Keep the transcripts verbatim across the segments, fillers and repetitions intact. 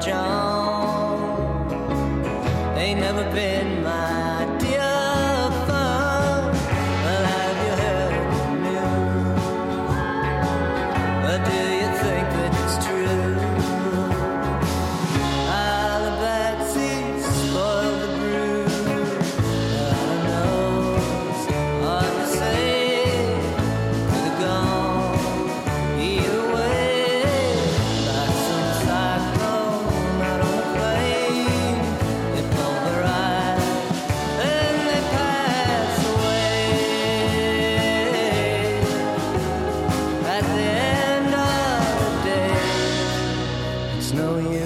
John ain't never been my dear fun. Well, have you heard the news? Or do you think that it's true? Ah, the bad seeds spoil the brew. God knows what to say to the gone. Either way, like some cyclone out on the plain, they pulverize and they pass away. At the end of the day, it's no use.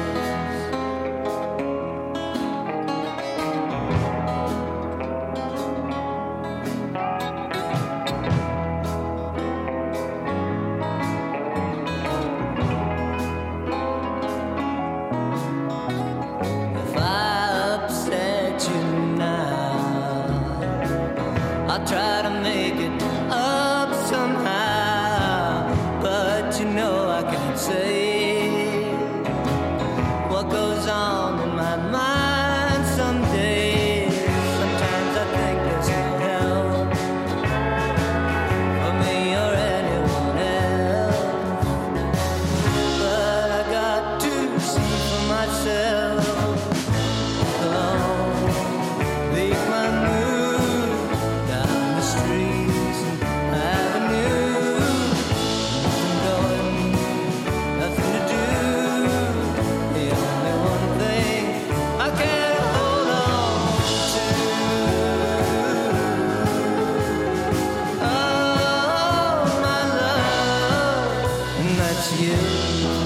If I upset you now, I'll try to make it up somehow. But you know I can't say what goes on in my mind some days. Sometimes I think there's no help for me or anyone else. But I got to see for myself alone. Make my move down the streets and avenues. Nothing going, nothing to do. The only one thing I can hold on to. Oh, my love, and that's you.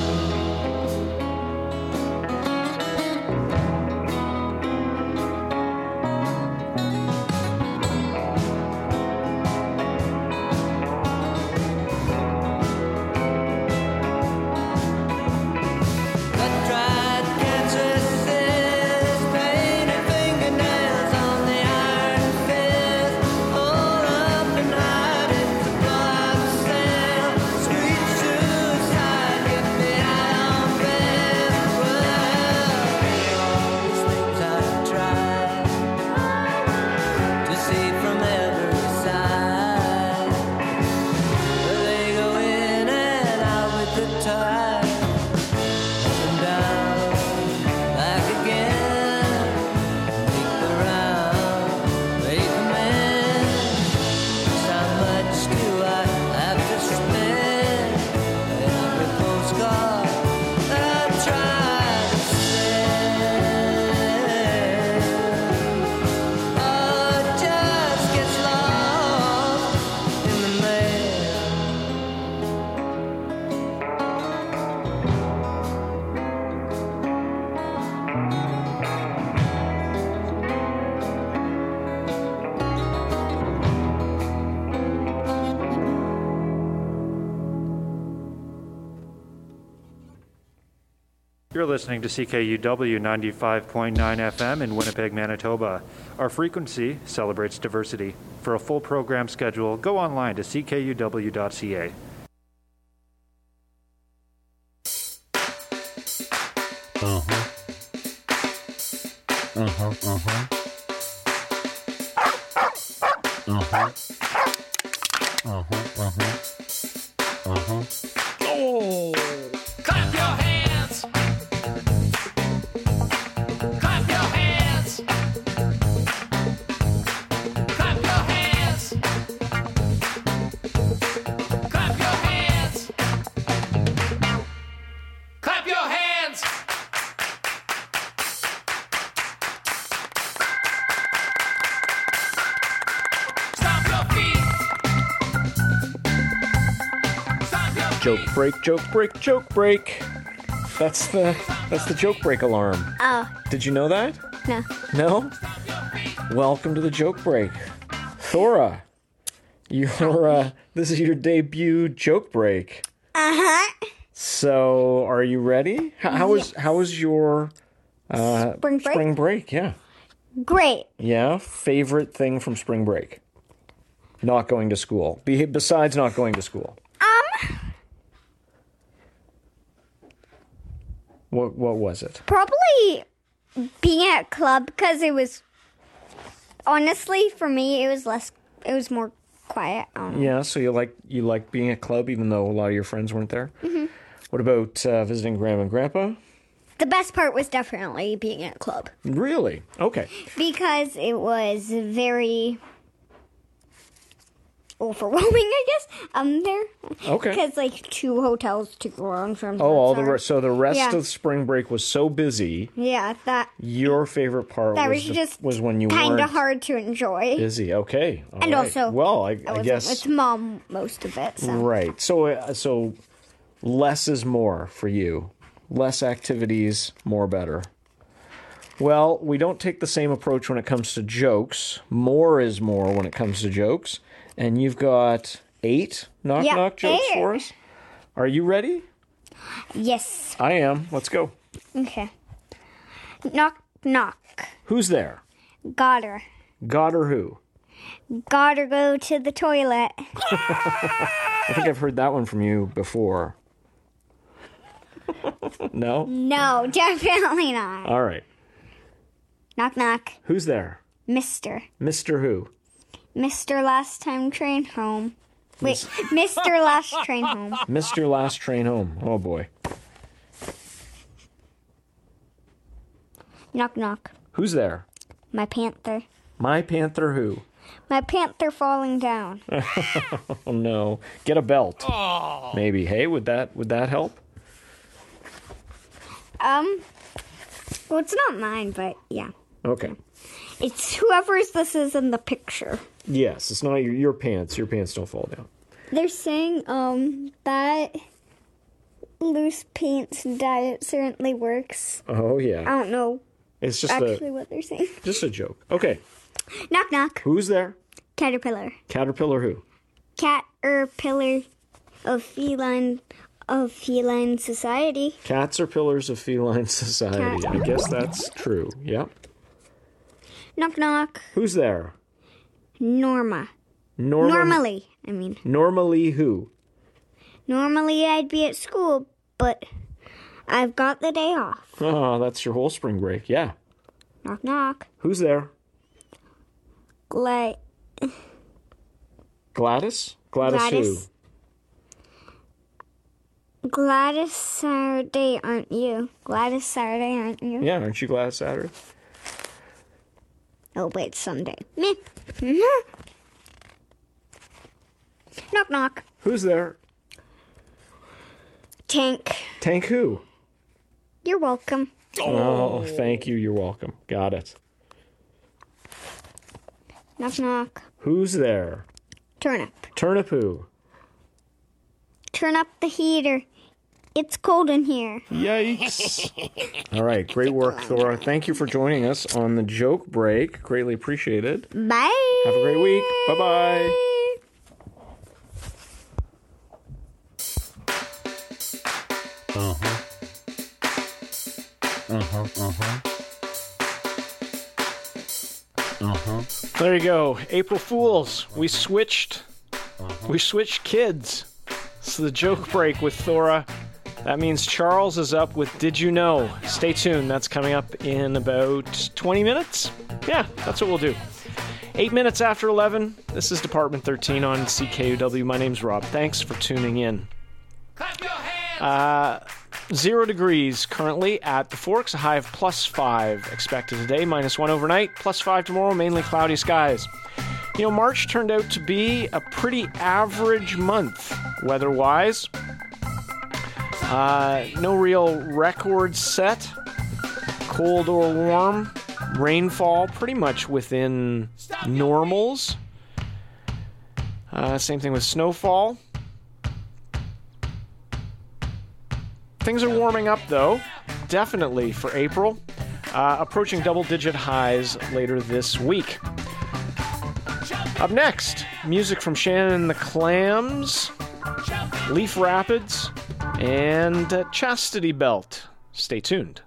Cut dried cancer cysts, painted fingernails on the iron fist. Hold up and hide it, the blood cell. Sweet suicide, get me out of bed. Well, all these things I've tried to see from every side. They go in and out with the tide. Up and down, back again. Make the round, make amends. Just how much do I have to spend? Every postcard that I try to send, oh, it just gets lost in the mail. You're listening to C K U W ninety-five point nine F M in Winnipeg, Manitoba. Our frequency celebrates diversity. For a full program schedule, go online to c k u w dot c a. Uh-huh. Uh-huh, uh-huh. Uh-huh. Uh-huh, uh-huh. Uh-huh. Oh! Clap your hands! Clap your hands! Clap your hands! Clap your hands! Clap your hands! Stomp your feet! Stomp your feet! Joke break, joke break, joke break. That's the that's the joke break alarm. Oh, Did you know that? no. No? Welcome to the joke break. Thora, your uh, this is your debut joke break. Uh-huh. So, are you ready? How, how was how was your uh, Spring break? Spring break, yeah. Great. Yeah, favorite thing from spring break? Not going to school. Be, besides not going to school. Um, What What was it? Probably being at club because it was, honestly, for me, it was less, it was more quiet. I don't know. Yeah, so you like you like being at club even though a lot of your friends weren't there? Mm-hmm. What about uh, visiting Grandma and Grandpa? The best part was definitely being at club Really? Okay. because it was very overwhelming, I guess, um, there. Okay. Because, like, two hotels to go on from. Oh, all the re- so the rest Yeah. of spring break was so busy. Yeah, that, Your favorite part that was, was the- just was when you kind weren't of hard to enjoy. busy. Okay. all And right. also, well, I, I I wasn't guess with mom most of it, so. right. So uh, so less is more for you. Less activities, more better. Well, we don't take the same approach when it comes to jokes. More is more when it comes to jokes. And you've got eight knock Yep, knock jokes eight. for us. Are you ready? Yes. I am. Let's go. Okay. Knock, knock. Who's there? Got her. God or who? Gotta go to the toilet. I think I've heard that one from you before. No? No, definitely not. All right. Knock, knock. Who's there? Mister. Mister Who? Mister Last Time Train Home. Wait, Mister Last Train Home. Mister Last Train Home. Oh boy. Knock, knock. Who's there? My panther. My Panther Who? My panther falling down. Oh no. Get a belt. Maybe. Hey, would that would that help? Um, well, it's not mine, but yeah. Okay. It's whoever's this is in the picture. Yes, it's not your, your pants. Your pants don't fall down. They're saying, um, that loose pants diet certainly works. Oh I yeah. don't know It's just actually a what they're saying. just a joke. Okay. Knock, knock. Who's there? Caterpillar. Caterpillar Who? Caterpillar of feline of feline society. Cats are pillars of feline society. Cat. I guess that's true. Yep. Knock, knock. Who's there? Norma. Norma- Normally, I mean. Normally who? Normally I'd be at school, but I've got the day off. Oh, that's your whole spring break. Yeah. Knock, knock. Who's there? Gla- Gladys? Gladys, Gladys. Gladys Saturday, aren't you? Gladys Saturday, aren't you? who? Yeah, aren't you Gladys Saturday? Oh, wait, Sunday. Meh. Knock, knock. Who's there? Tank. Tank who? You're welcome. Oh, thank you. You're welcome. Got it. Knock, knock. Who's there? Turnip. Turnip who? Turn up the heater. It's cold in here. Yikes. All right. Great work, Thora. Thank you for joining us on the joke break. Greatly appreciated. Bye. Have a great week. Bye-bye. Uh-huh. Uh-huh. Uh-huh. Uh-huh. There you go. April Fools. We switched. We switched kids. So the joke break with Thora. That means Charles is up with Did You Know? Stay tuned. That's coming up in about twenty minutes. Yeah, that's what we'll do. Eight minutes after eleven. This is Department thirteen on C K U W. My name's Rob. Thanks for tuning in. Clap your hands. Uh, zero degrees currently at the Forks, a high of plus five expected today, minus one overnight, plus five tomorrow, mainly cloudy skies. You know, March turned out to be a pretty average month weather-wise. Uh, no real records set, cold or warm, rainfall pretty much within normals. Uh, same thing with snowfall. Things are warming up, though, definitely for April, uh, approaching double-digit highs later this week. Up next, music from Shannon and the Clams, Leaf Rapids, and uh, Chastity Belt. Stay tuned.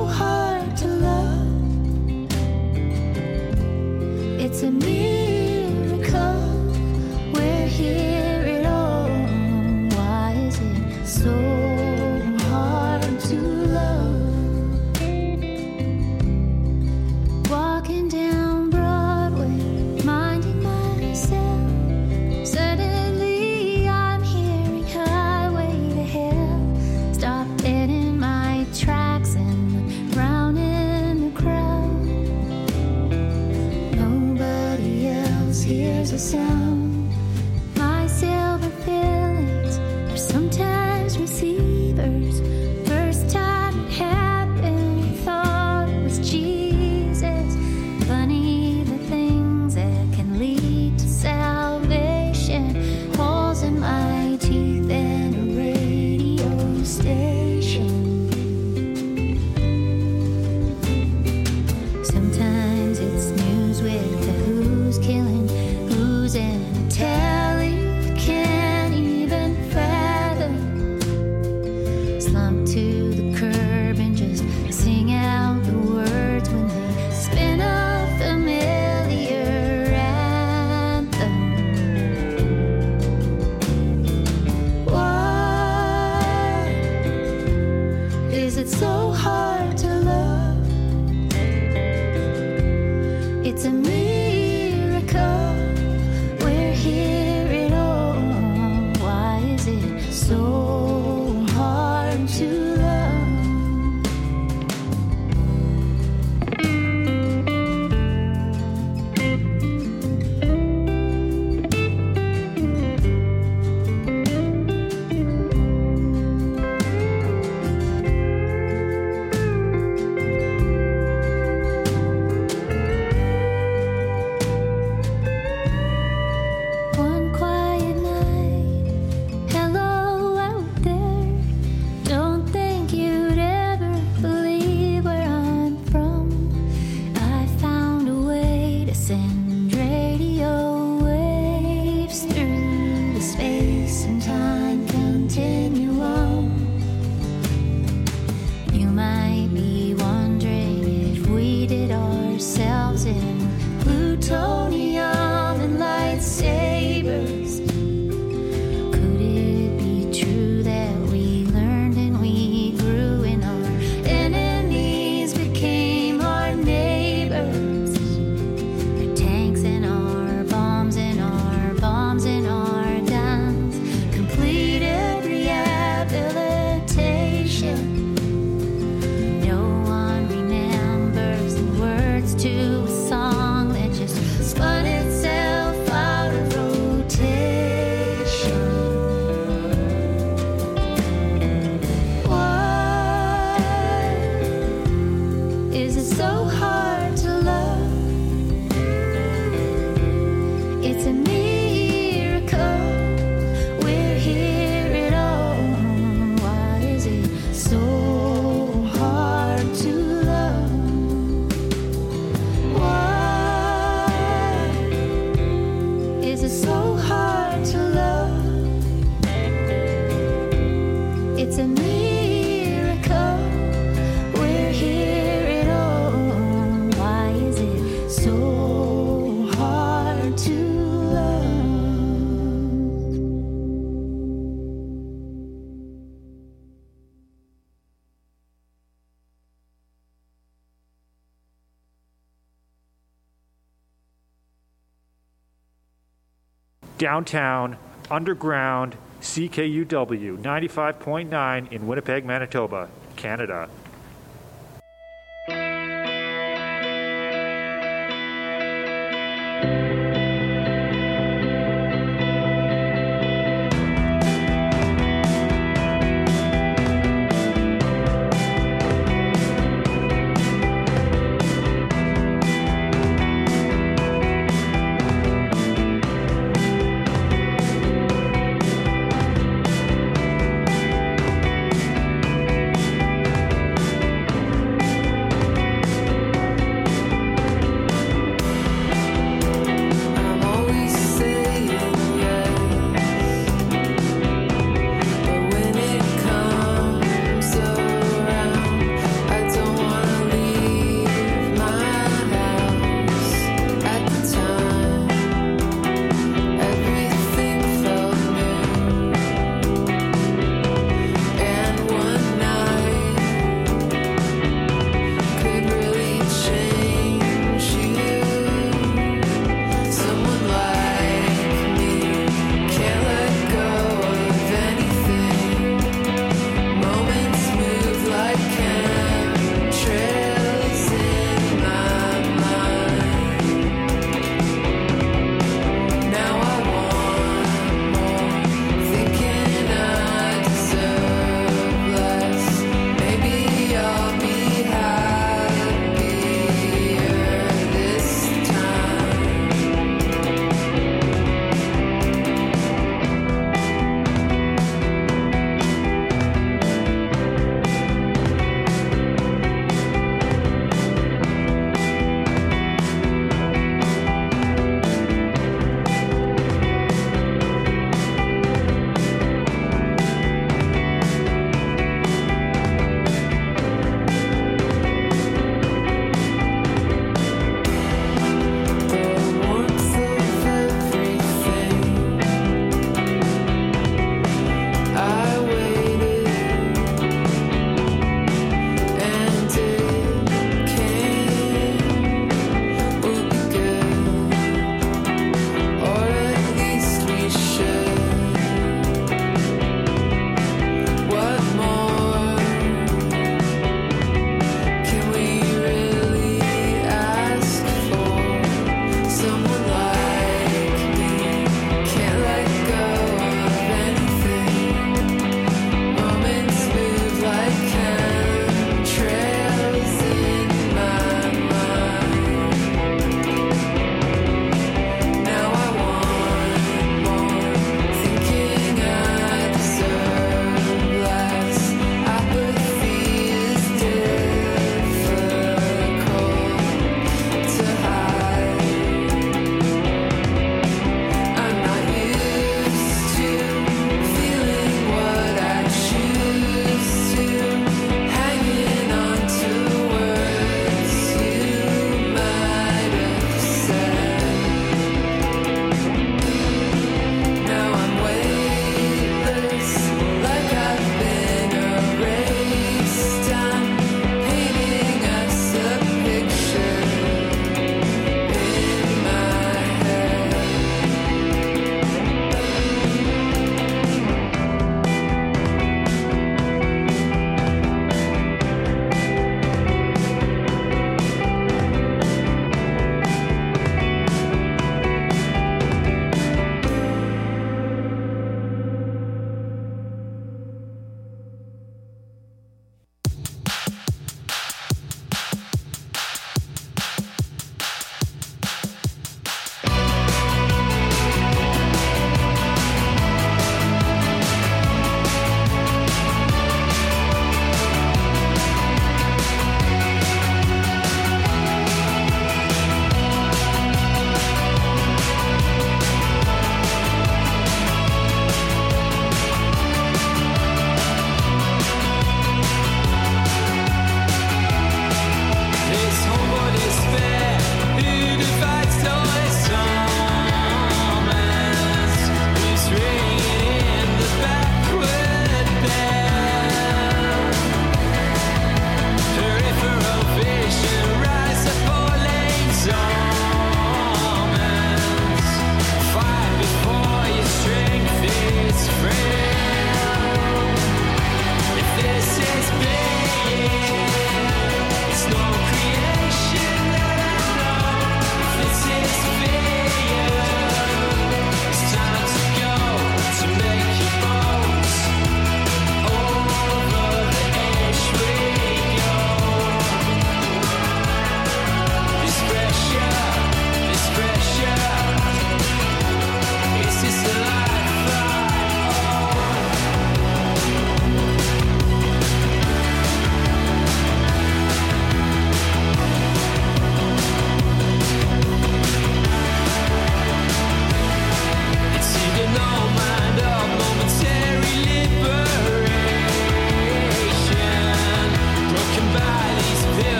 so hard to love. It's a miracle we're here at all. Why is it so hard to love? Walking down Broadway, minding myself. Suddenly I'm hearing Highway to Hell. Stop dead in my tracks and drown in the crowd. Nobody else hears a sound. My silver fillings are sometimes receivers. First time it happened, I thought it was Jesus. Funny the things that can lead to salvation. Holes in my teeth and a radio station. Sometimes it's news with the who's killing who's in a tally you can't even fathom. Slump to the curb and just sing out the words when they spin a familiar anthem. Why is it so hard to love? It's a miracle we're here at all. Why is it so hard to love? One quiet night, hello out there. Don't think you'd ever believe where I'm from. I found a way to send radio waves through the space and time continuum. You might be wondering if we did ourselves in plutonium and lightsabers. Could it be true that we learned and we grew and our enemies became our neighbors? Our tanks and our bombs and our bombs and our guns completed rehabilitation. No one remembers the words to a song that just spun itself out of rotation. Why is it so hard to love? It's a miracle we're here at all. Why is it so hard to love? Why is it so hard to love? It's a miracle we're here at all. Why is it so hard to love? Downtown, underground, C K U W ninety-five point nine in Winnipeg, Manitoba, Canada.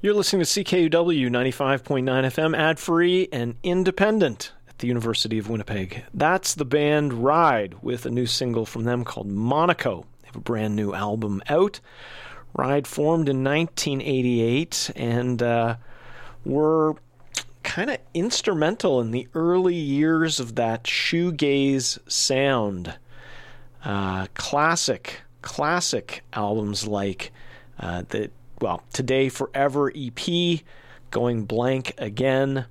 You're listening to C K U W ninety-five point nine F M, ad-free and independent at the University of Winnipeg. That's the band Ride with a new single from them called Monaco. They have a brand new album out. Ride formed in nineteen eighty-eight and uh, were kind of instrumental in the early years of that shoegaze sound. Uh, classic, classic albums like uh, the well, Today Forever E P, Going Blank Again.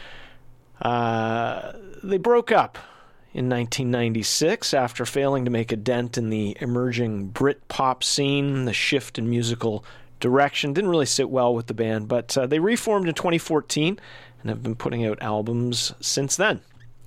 Uh, they broke up in nineteen ninety-six after failing to make a dent in the emerging Brit-pop scene. The shift in musical direction didn't really sit well with the band, but uh, they reformed in twenty fourteen and have been putting out albums since then.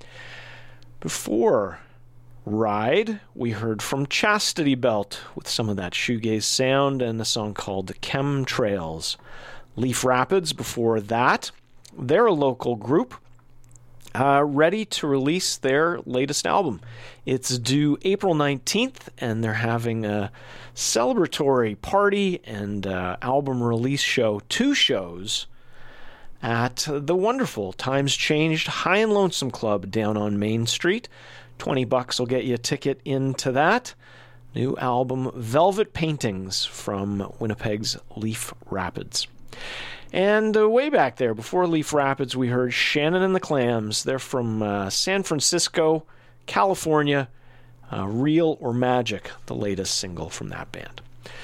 Before Ride, we heard from Chastity Belt with some of that shoegaze sound and a song called Chemtrails. Leaf Rapids before that. They're a local group uh, ready to release their latest album. It's due April nineteenth, and they're having a celebratory party and uh, album release show, two shows, at the wonderful Times Changed High and Lonesome Club down on Main Street. twenty bucks will get you a ticket into that. New album, Velvet Paintings, from Winnipeg's Leaf Rapids. And uh, way back there, before Leaf Rapids, we heard Shannon and the Clams. They're from uh, San Francisco, California. Uh, Real or Magic, the latest single from that band.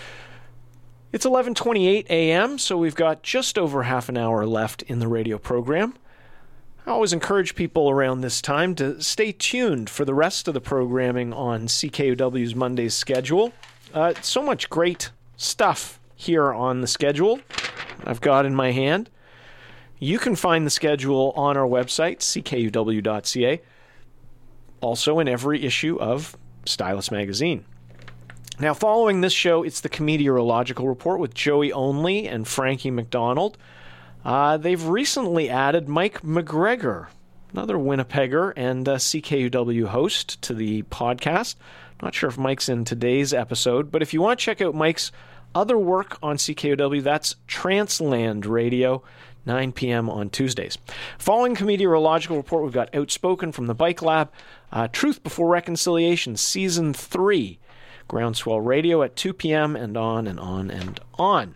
It's eleven twenty-eight a.m., so we've got just over half an hour left in the radio program. I always encourage people around this time to stay tuned for the rest of the programming on C K U W's Monday's schedule. Uh, so much great stuff here on the schedule I've got in my hand. You can find the schedule on our website, c k u w dot c a, also in every issue of Stylus Magazine. Now, following this show, it's the Meteorological Report with Joey Only and Frankie McDonald. Uh, they've recently added Mike McGregor, another Winnipegger and uh, C K U W host, to the podcast. Not sure if Mike's in today's episode, but if you want to check out Mike's other work on C K U W, that's Transland Radio, nine p.m. on Tuesdays. Following Meteorological Report, we've got Outspoken from the Bike Lab, uh, Truth Before Reconciliation, Season three, Groundswell Radio at two p.m., and on and on and on.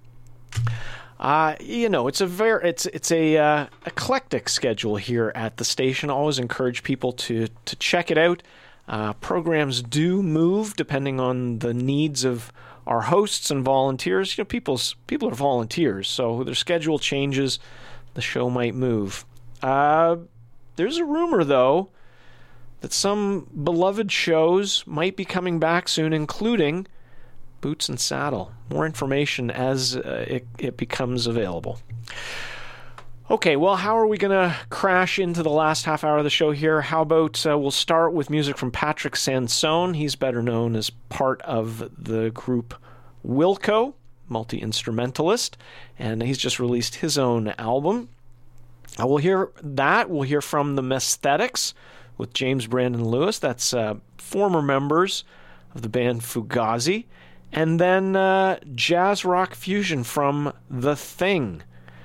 Uh, you know, it's a very it's it's a uh, eclectic schedule here at the station. I always encourage people to to check it out. Uh, programs do move depending on the needs of our hosts and volunteers. You know, people's people are volunteers, so their schedule changes, the show might move. Uh, there's a rumor, though, that some beloved shows might be coming back soon, including Boots and Saddle. More information as uh, it, it becomes available. Okay, well, how are we going to crash into the last half hour of the show here? How about uh, we'll start with music from Patrick Sansone. He's better known as part of the group Wilco, multi-instrumentalist, and he's just released his own album. Uh, we'll hear that. We'll hear from the Mesthetics with James Brandon Lewis. That's uh, former members of the band Fugazi. And then uh, jazz rock fusion from The Thing.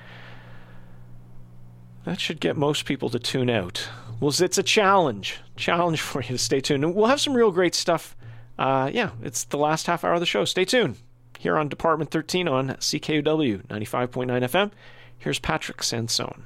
That should get most people to tune out. Well, it's a challenge. Challenge for you to stay tuned. And we'll have some real great stuff. Uh, yeah, it's the last half hour of the show. Stay tuned. Here on Department thirteen on C K U W ninety-five point nine F M. Here's Patrick Sansone.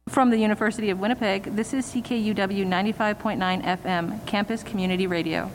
From the University of Winnipeg, this is C K U W ninety-five point nine F M, Campus Community Radio.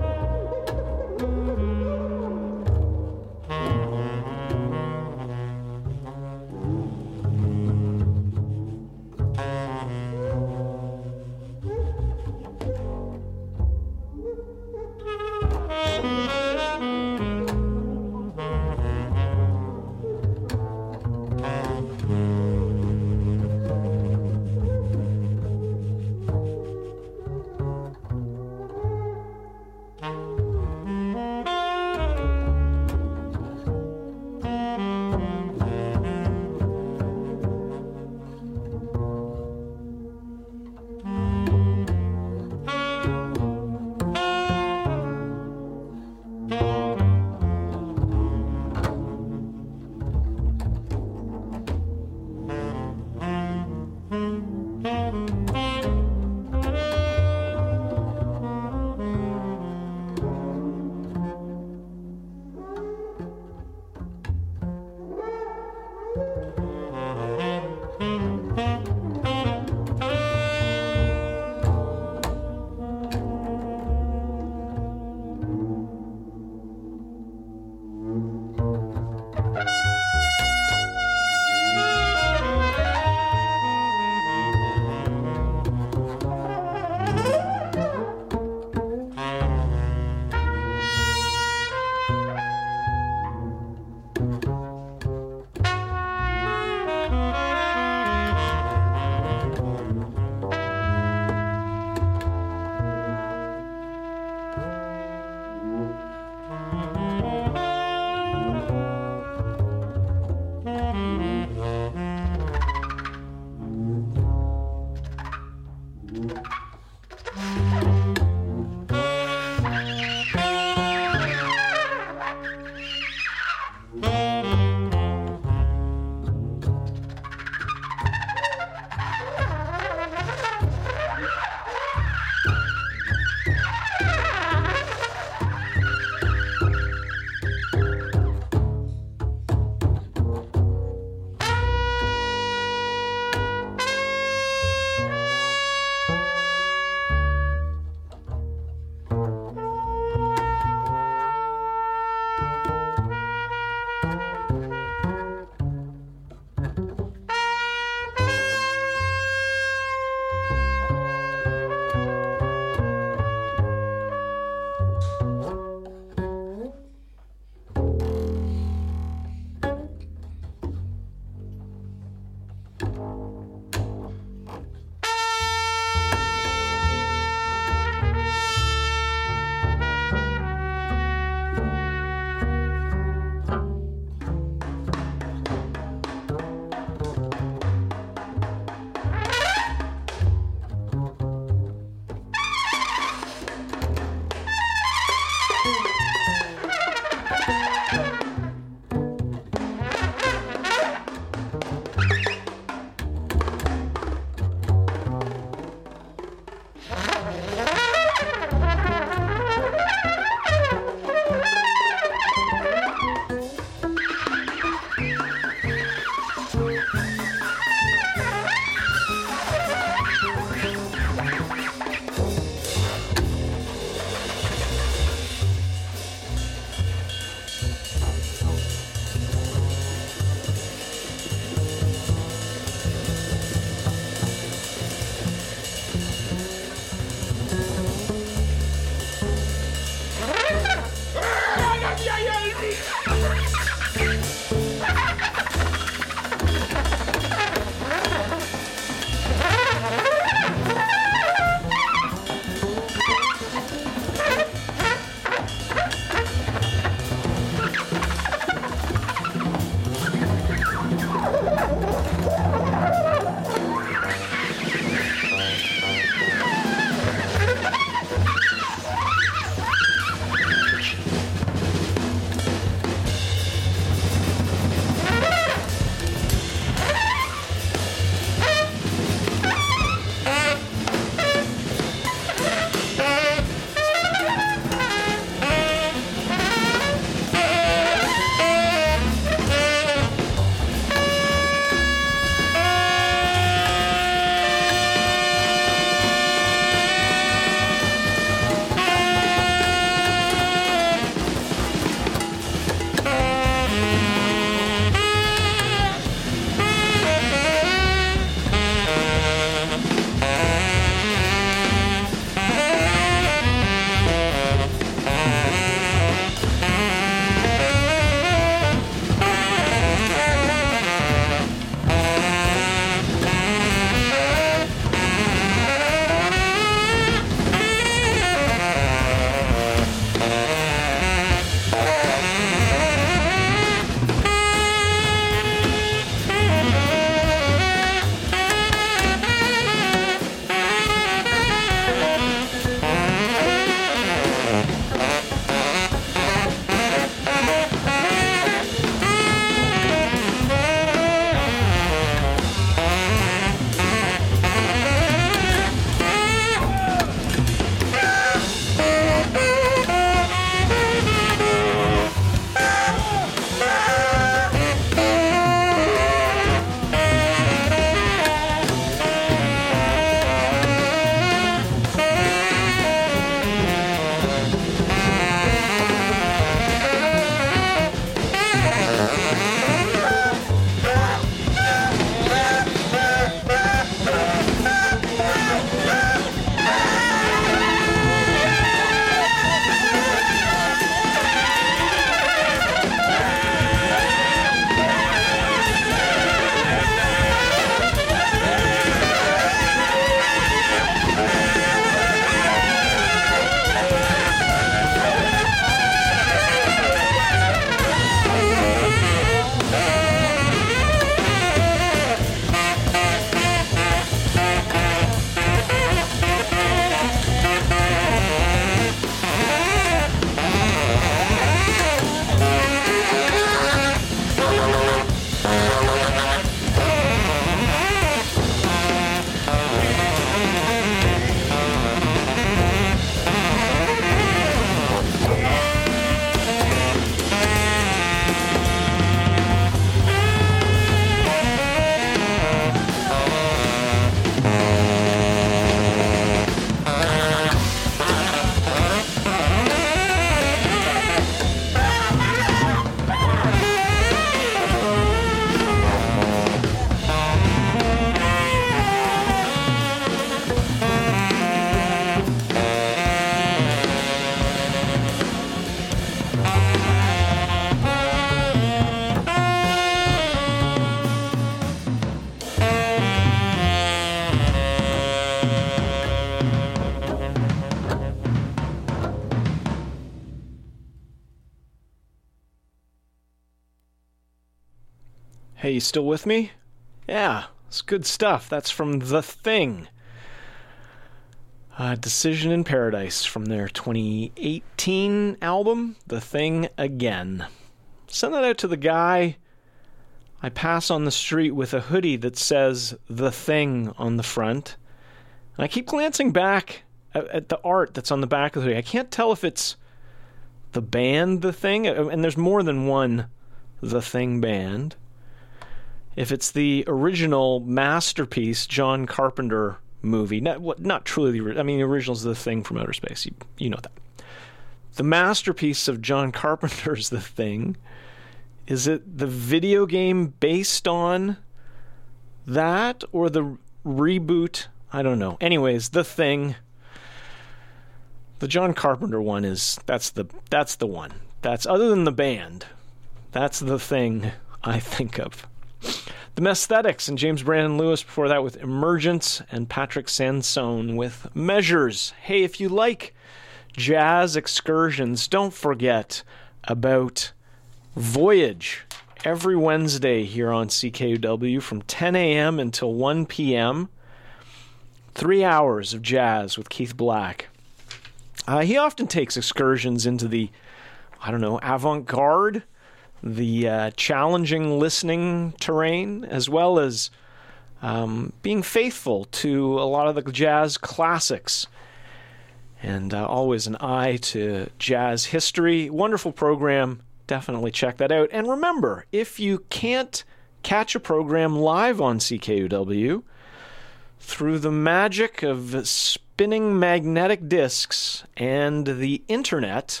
Hey, you still with me? Yeah, it's good stuff. That's from The Thing. Uh, Decision in Paradise from their twenty eighteen album, The Thing Again. Send that out to the guy I pass on the street with a hoodie that says The Thing on the front. And I keep glancing back at, at the art that's on the back of the hoodie. I can't tell if it's the band The Thing, and there's more than one The Thing band. If it's the original masterpiece John Carpenter movie, not not truly the I mean the original's The Thing from Outer Space. You, you know that. The masterpiece of John Carpenter's The Thing. Is it the video game based on that or the reboot? I don't know. Anyways, The Thing. The John Carpenter one is that's the that's the one. That's other than the band. That's the thing I think of. The Mesthetics and James Brandon Lewis before that with Emergence, and Patrick Sansone with Measures. Hey, if you like jazz excursions, don't forget about Voyage every Wednesday here on C K U W from ten a.m. until one p.m. Three hours of jazz with Keith Black. Uh, he often takes excursions into the, I don't know, avant-garde, the uh, challenging listening terrain, as well as um, being faithful to a lot of the jazz classics. And uh, always an eye to jazz history. Wonderful program. Definitely check that out. And remember, if you can't catch a program live on C K U W, through the magic of spinning magnetic discs and the internet,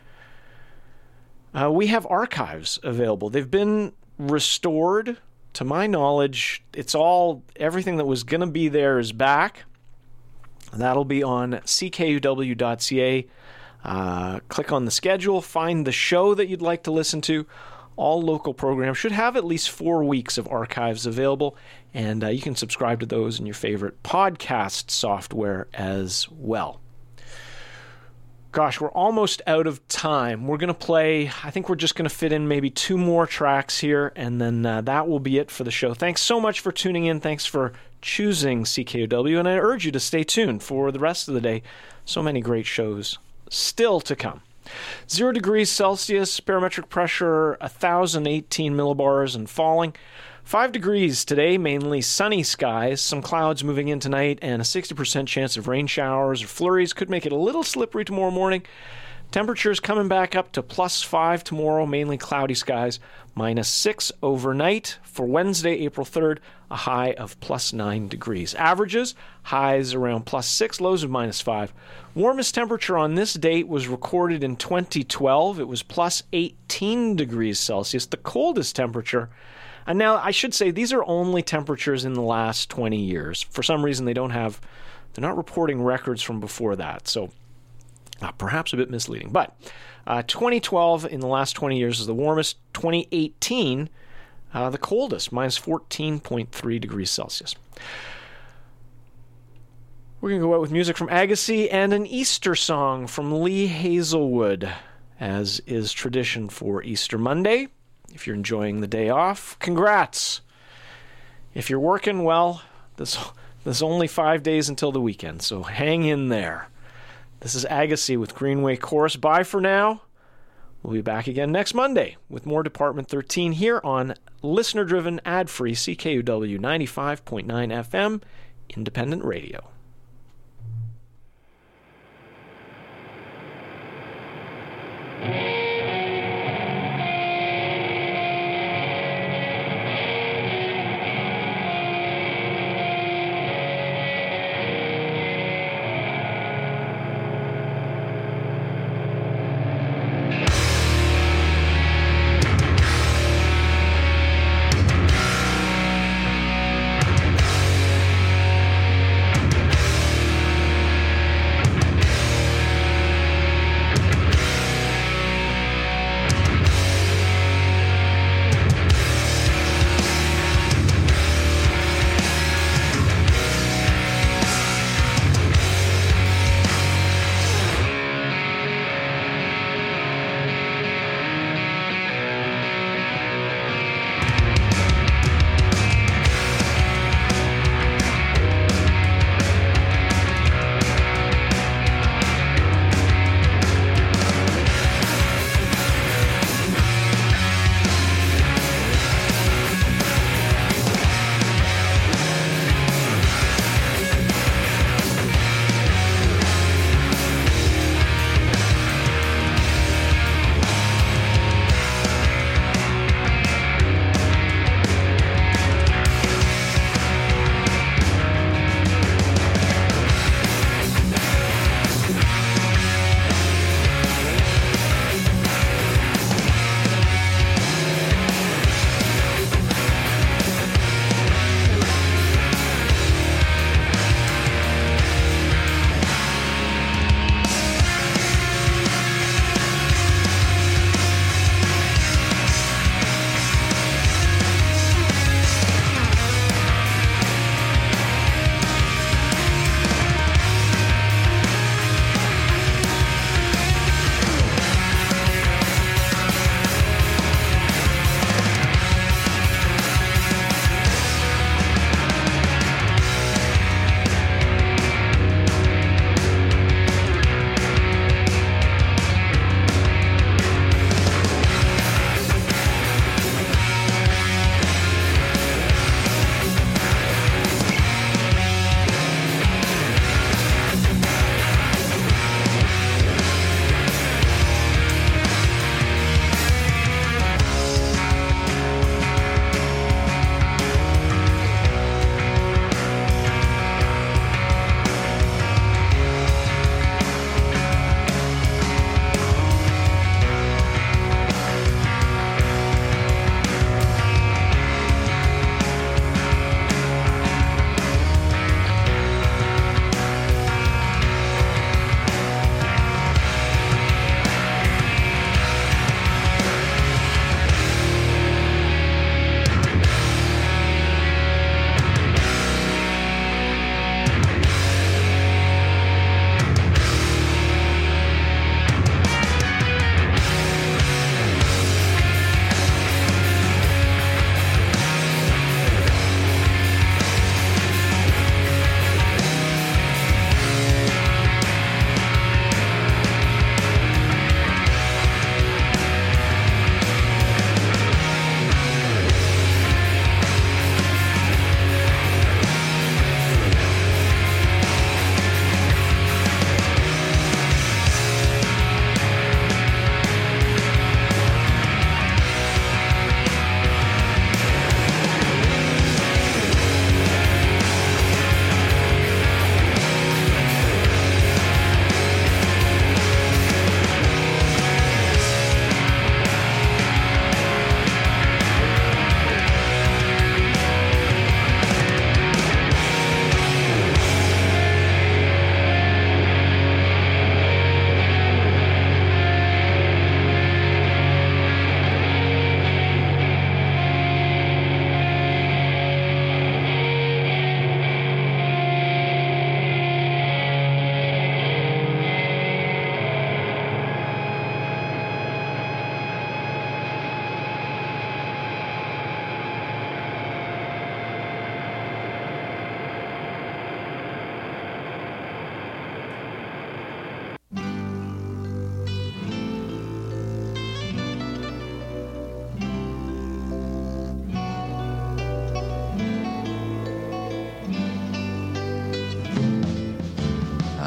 uh, we have archives available. They've been restored. To my knowledge, it's all, everything that was going to be there is back. That'll be on C K U W dot C A. Uh, click on the schedule, find the show that you'd like to listen to. All local programs should have at least four weeks of archives available, and uh, you can subscribe to those in your favorite podcast software as well. Gosh, we're almost out of time. We're going to play, I think we're just going to fit in maybe two more tracks here, and then uh, that will be it for the show. Thanks so much for tuning in. Thanks for choosing C K U W, and I urge you to stay tuned for the rest of the day. So many great shows still to come. Zero degrees Celsius, barometric pressure one thousand eighteen millibars and falling. Five degrees today, mainly sunny skies, some clouds moving in tonight, and a sixty percent chance of rain showers or flurries. Could make it a little slippery tomorrow morning. Temperatures coming back up to plus five tomorrow, mainly cloudy skies. Minus six overnight. For Wednesday, April third, a high of plus nine degrees. Averages, highs around plus six, lows of minus five. Warmest temperature on this date was recorded in twenty twelve. It was plus eighteen degrees Celsius. The coldest temperature, and now I should say these are only temperatures in the last twenty years. For some reason, they don't have, they're not reporting records from before that. So Uh, perhaps a bit misleading. But uh, twenty twelve in the last twenty years is the warmest. twenty eighteen, uh, the coldest, minus fourteen point three degrees Celsius. We're going to go out with music from Agassi and an Easter song from Lee Hazelwood, as is tradition for Easter Monday. If you're enjoying the day off, congrats. If you're working, well, there's, there's only five days until the weekend, so hang in there. This is Agassi with Greenway Chorus. Bye for now. We'll be back again next Monday with more Department thirteen here on listener-driven, ad-free C K U W ninety-five point nine F M, independent radio.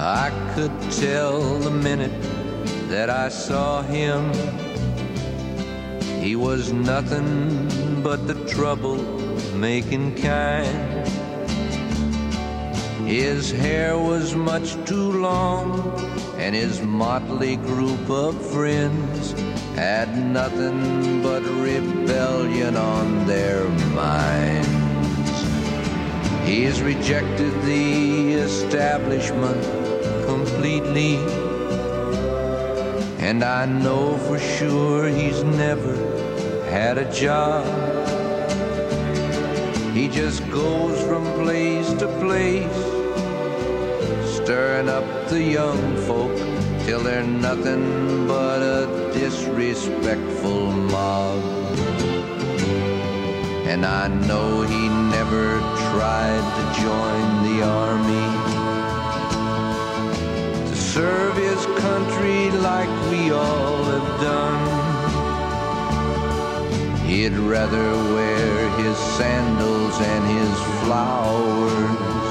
I could tell the minute that I saw him, he was nothing but the trouble-making kind. His hair was much too long, and his motley group of friends had nothing but rebellion on their minds. He's rejected the establishment completely, and I know for sure he's never had a job. He just goes from place to place, stirring up the young folk till they're nothing but a disrespectful mob. And I know he never tried to join the army, to serve his country like we all have done. He'd rather wear his sandals and his flowers